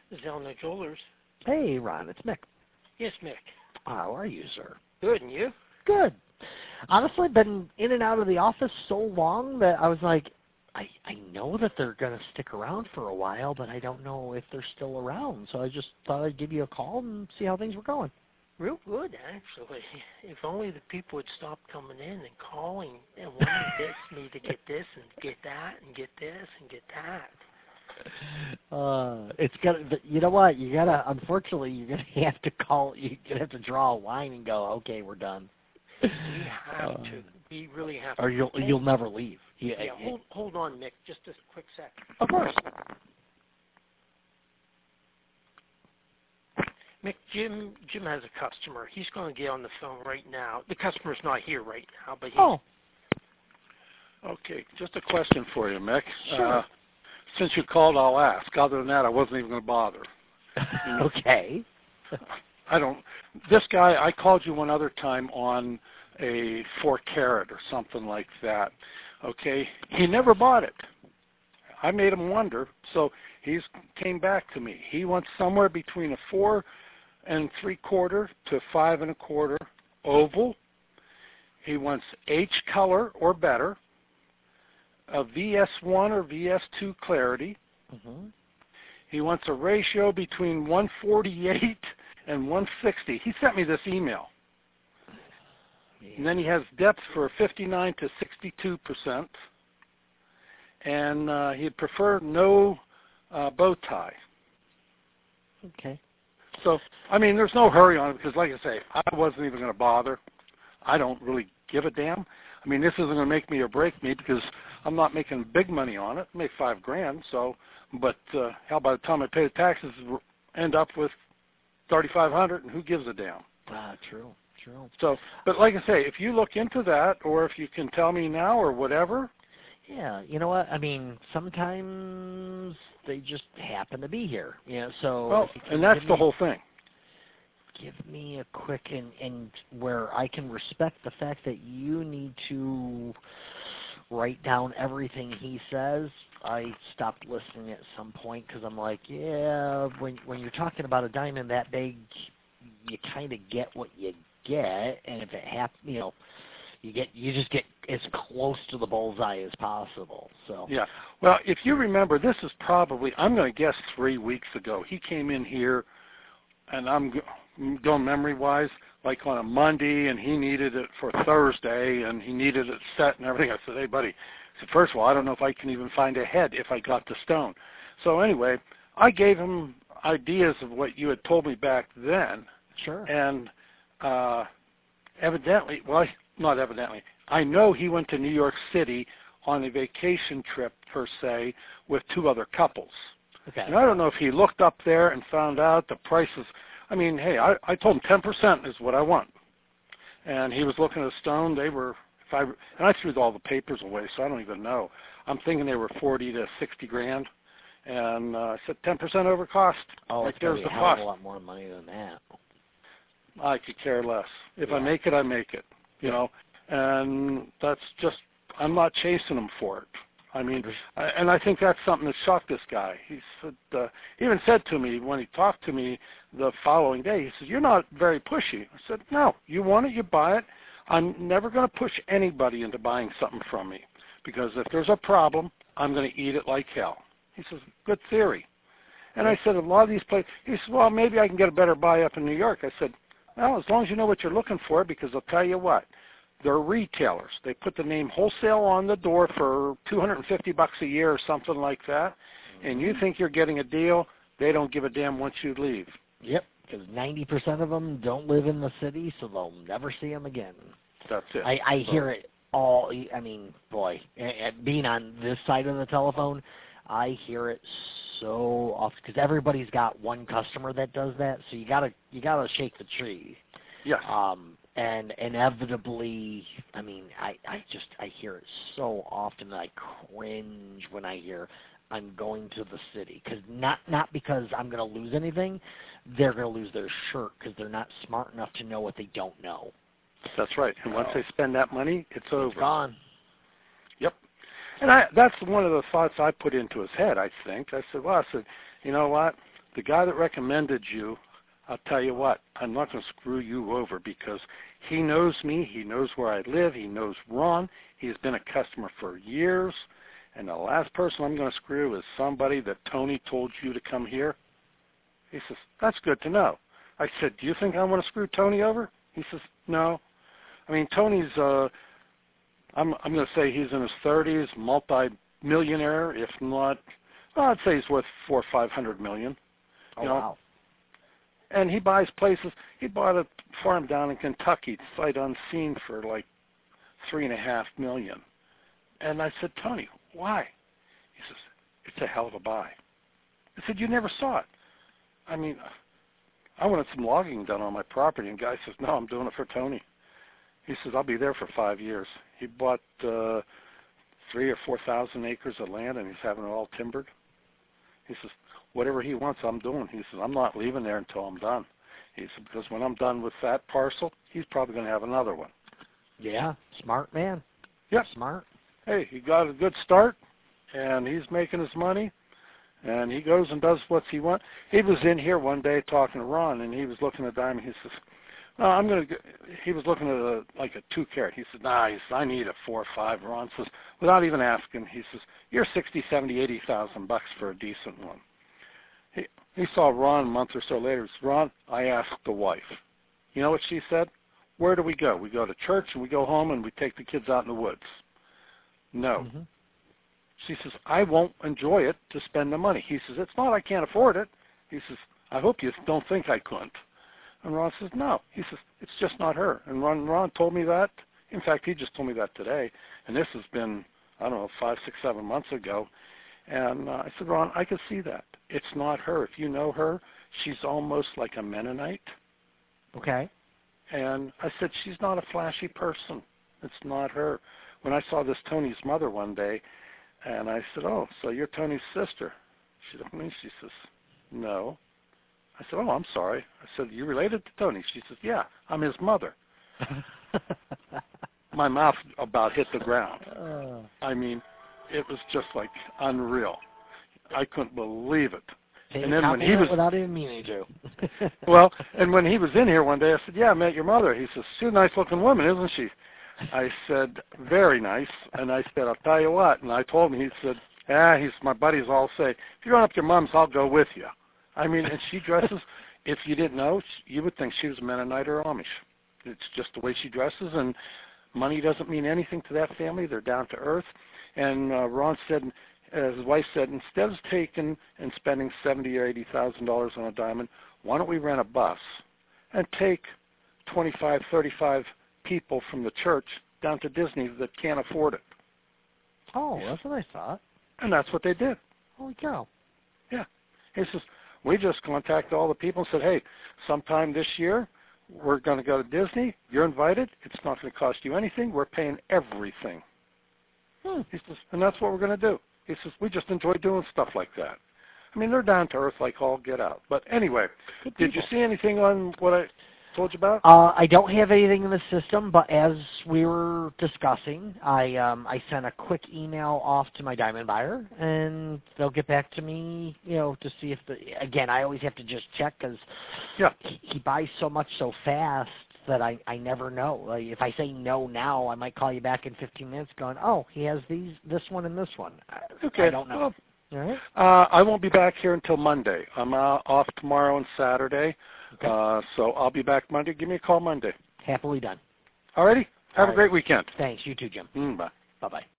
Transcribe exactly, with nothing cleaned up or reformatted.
Zelna Jewelers. Hey, Ron, it's Mick. Yes, Mick. How are you, sir? Good, and you? Good. Honestly, I've been in and out of the office so long that I was like, I, I know that they're going to stick around for a while, but I don't know if they're still around. So I just thought I'd give you a call and see how things were going. Real good, actually. If only the people would stop coming in and calling and wanting this, me to get this and get that and get this and get that. Uh, it's gonna. You know what? You gotta. Unfortunately, you're gonna have to call. You're gonna have to draw a line and go. Okay, we're done. We have uh, to. We really have to. Or you'll hold, you'll never leave. Yeah. yeah hold hold on, Mick. Just a quick sec. Of course. Mick, Jim. Jim has a customer. He's going to get on the phone right now. The customer's not here right now, but he's. Oh. Okay. Just a question for you, Mick. Sure. Uh, Since you called, I'll ask. Other than that, I wasn't even going to bother. Okay. I don't. This guy, I called you one other time on a four carat or something like that. Okay, he never bought it. I made him wonder, so he's came back to me. He wants somewhere between a four and three quarter to five and a quarter oval. He wants H color or better. A V S one or V S two clarity. Mm-hmm. He wants a ratio between one forty-eight and one sixty. He sent me this email. Yeah. And then he has depth for fifty-nine to sixty-two percent. And uh, he'd prefer no uh, bow tie. Okay. So, I mean, there's no hurry on it because, like I say, I wasn't even going to bother. I don't really give a damn. I mean, this isn't going to make me or break me because I'm not making big money on it. I make five grand. So, but uh, hell, by the time I pay the taxes, end up with thirty-five hundred, and who gives a damn? Ah, true, true. So, but like I say, if you look into that, or if you can tell me now, or whatever. Yeah, you know what? I mean, sometimes they just happen to be here. You know, so. Well, and that's the me, whole thing. Give me a quick and, and where I can respect the fact that you need to write down everything he says. I stopped listening at some point because I'm like, yeah, when when you're talking about a diamond that big, you kind of get what you get, and if it happens, you know, you get you just get as close to the bullseye as possible. So yeah, well, if you remember, this is probably I'm going to guess three weeks ago. He came in here, and I'm going memory-wise, like on a Monday, and he needed it for Thursday, and he needed it set and everything. I said, hey, buddy, I said, first of all, I don't know if I can even find a head if I got the stone. So anyway, I gave him ideas of what you had told me back then. Sure. And uh, evidently, well, not evidently, I know he went to New York City on a vacation trip, per se, with two other couples. Okay. And I don't know if he looked up there and found out the prices. I mean, hey, I, I told him ten percent is what I want. And he was looking at a stone. They were, if I, and I threw all the papers away, so I don't even know. I'm thinking they were forty to sixty grand. And uh, I said ten percent over cost. Oh, like it's going there's to be the a hell cost. of a lot more money than that. I could care less. If yeah. I make it, I make it. You yeah. know, and that's just, I'm not chasing him for it. I mean, I, and I think that's something that shocked this guy. He said, uh, he even said to me when he talked to me the following day, he said, you're not very pushy. I said, no, you want it, you buy it. I'm never going to push anybody into buying something from me because if there's a problem, I'm going to eat it like hell. He says, good theory. And I said, a lot of these places, he said, well, maybe I can get a better buy up in New York. I said, well, as long as you know what you're looking for, because I'll tell you what, they're retailers. They put the name wholesale on the door for two hundred fifty bucks a year or something like that, and you think you're getting a deal, they don't give a damn once you leave. Yep, because ninety percent of them don't live in the city, so they'll never see them again. That's it. I, I so. hear it all. I mean, boy, being on this side of the telephone, I hear it so often because everybody's got one customer that does that, so you gotta you gotta shake the tree. Yes. Um, and inevitably, I mean, I, I just I hear it so often that I cringe when I hear I'm going to the city, because not not because I'm going to lose anything, they're going to lose their shirt because they're not smart enough to know what they don't know. That's right. And once they spend that money, it's, it's over. Gone. Yep. And I, that's one of the thoughts I put into his head, I think. I said, well, I said, you know what? the guy that recommended you, I'll tell you what, I'm not going to screw you over because he knows me. He knows where I live. He knows Ron. He's been a customer for years. And the last person I'm going to screw is somebody that Tony told you to come here. He says, that's good to know. I said, do you think I want to screw Tony over? He says, no. I mean, Tony's, uh, I'm, I'm going to say he's in his thirties, multi-millionaire, if not, well, I'd say he's worth four or five hundred million. Oh, you know? wow. And he buys places. He bought a farm down in Kentucky, sight unseen, for like three and a half million. And I said, Tony, why? He says, it's a hell of a buy. I said, you never saw it. I mean, I wanted some logging done on my property, and the guy says, no, I'm doing it for Tony. He says, I'll be there for five years. He bought uh, three or four thousand acres of land, and he's having it all timbered. He says, whatever he wants, I'm doing. He says, I'm not leaving there until I'm done. He said, because when I'm done with that parcel, he's probably going to have another one. Yeah, smart man. Yep. Smart. Hey, he got a good start, and he's making his money, and he goes and does what he wants. He was in here one day talking to Ron, and he was looking at Diamond. He says, no, I'm going to, he was looking at a, like a two carat. He said, nah, he says, I need a four or five. Ron says, without even asking, he says, you're sixty, seventy, eighty thousand bucks for a decent one. He, he saw Ron a month or so later. He said, Ron, I asked the wife. You know what she said? Where do we go? We go to church and we go home and we take the kids out in the woods. No. Mm-hmm. She says, I won't enjoy it to spend the money. He says, it's not I can't afford it. He says, I hope you don't think I couldn't. And Ron says, no. He says, it's just not her. And Ron, Ron told me that. In fact, he just told me that today. And this has been, I don't know, five, six, seven months ago. And uh, I said, Ron, I could see that. It's not her. If you know her, she's almost like a Mennonite. Okay. And I said, she's not a flashy person. It's not her. When I saw this Tony's mother one day, and I said, oh, so you're Tony's sister. She looked at me, she says, no. I said, oh, I'm sorry. I said, you related to Tony? She says, yeah, I'm his mother. My mouth about hit the ground. Uh. I mean, it was just like unreal. I couldn't believe it. Hey, and then when he was without even meaning to. well, and when he was in here one day, I said, yeah, I met your mother. He says, she's a nice-looking woman, isn't she? I said, very nice. And I said, I'll tell you what. And I told him, he said, ah, he's my buddies all say, if you're going up to your mom's, I'll go with you. I mean, and she dresses, if you didn't know, you would think she was a Mennonite or Amish. It's just the way she dresses, and money doesn't mean anything to that family. They're down to earth. And uh, Ron said, as his wife said, instead of taking and spending seventy or eighty thousand dollars on a diamond, why don't we rent a bus and take twenty-five, thirty-five people from the church down to Disney that can't afford it? Oh, that's what I thought. And that's what they did. Holy cow. Yeah. He says, we just contacted all the people and said, hey, sometime this year we're going to go to Disney. You're invited. It's not going to cost you anything. We're paying everything. Hmm. He says, and that's what we're going to do. He says, we just enjoy doing stuff like that. I mean, they're down to earth like all get out. But anyway, Good did people. you see anything on what I told you about? Uh, I don't have anything in the system, but as we were discussing, I um, I sent a quick email off to my diamond buyer, and they'll get back to me, you know, to see if the, again, I always have to just check because Yeah. he, he buys so much so fast that I, I never know. Like, if I say no now, I might call you back in fifteen minutes going, oh, he has these, this one and this one. I, Okay. I don't know. Well, All right. Uh, I won't be back here until Monday. I'm uh, off tomorrow and Saturday, Okay. uh, so I'll be back Monday. Give me a call Monday. Happily done. All righty? Have All a great right. weekend. Thanks. You too, Jim. Mm, bye. Bye-bye.